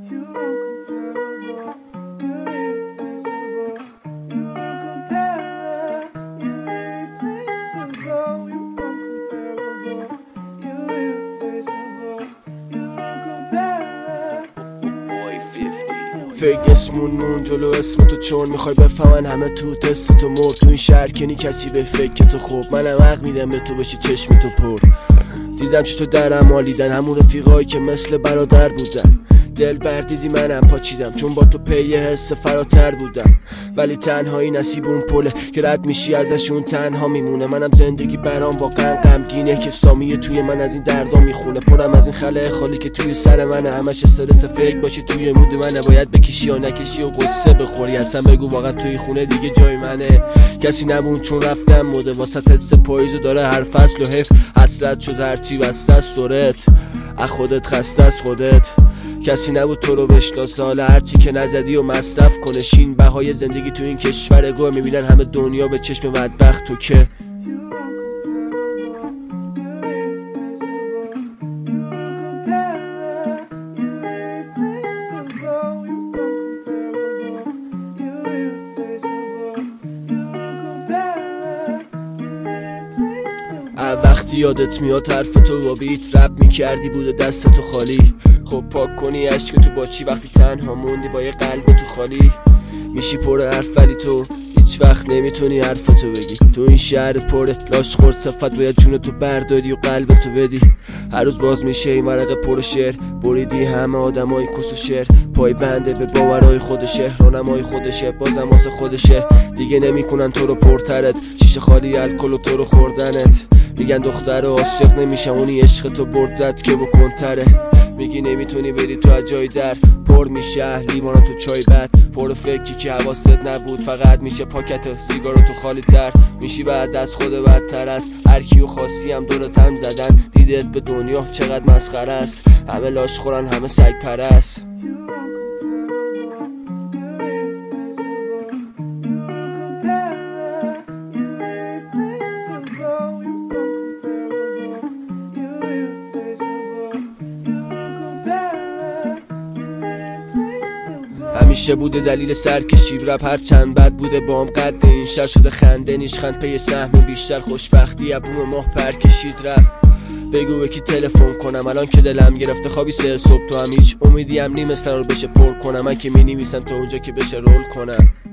فیک اسمون جلو اسم تو، چون میخوای بفهمن همه تو تست تو مرد. تو این شهر کنی کسی به فکر تو خوب، منم حق میدم به تو بشی چشم تو پر. دیدم چه تو درم مالیدن همون رفیقایی که مثل برادر بودن. دل بردیدی منم پاچیدم، چون با تو پی حس فراتر بودم. ولی تنهایی نصیب اون پله که رد میشی ازشون تنها میمونه. منم زندگی برام واقعا غمگینه که سامیه توی من از این دردا میخونه. پرم از این خلأ خالی که توی سر منه، همش استرس فیک باشه توی مود منه. باید بکشی یا نکشی و قصه بخوری، اصلا بگو واقعا توی خونه دیگه جای منه. کسی نبود چون رفتم مده واسه حس پاییزو داره هر فصل و حیف. حسرت شد هرچی بسته از سرت، از خودت خسته از خودت. کسی نبود تو رو بشناسه، حالا هرچی که نزدی و مصرف کنه. شین بهای زندگی تو این کشور گوه، میبینن همه دنیا به چشم بدبخت تو که. وقتی یادت میاد حرف تو با بیت رپ میکردی بوده دست تو خالی. خب پاک کنی عشق تو با چی وقتی تنها موندی با یه قلب تو خالی. میشی پر حرف ولی تو هیچ وقت نمیتونی حرفتو بگی. تو این شهر پره لاش خورد صفت، باید جون تو برداری و قلبتو بدی. هر روز باز میشه این ورقه پر شعر، بریدی همه آدمای کس و شعر. پای بنده به باورهای خودشه، راهنمای خودشه، بازم واسه خودشه. دیگه نمیکنن تو رو پرترت، شیشه خالی الکل و تو رو خوردنت. میگن دختر عاشق نمیشم، اونی عشق تو برد زد که بکن تره. میگی نمیتونی بری تو از جای در، پر میشه لیوانا تو چای بد. پر فکری که حواست نبود، فقط میشه پاکت سیگارو تو خالی تر. میشی بعد از خود بدتر است، هر کیو خاصی هم دورت هم زدن. دیدت به دنیا چقدر مسخره است، همه لاش خورن همه سگ پرست. همیشه بوده دلیل سرکشی رپ، هر چند بد بوده بام قد این شهر شده خنده نیشخند پی سهم بیشتر. خوشبختی ابوم ماه پر کشید رفت. بگو به کی تلفن کنم الان که دلم گرفته خوابی 3 صبح. تو هم هیچ امیدی هم نیم سر رو بشه پر کنم. من که می نویسم تو اونجا که بشه رول کنم.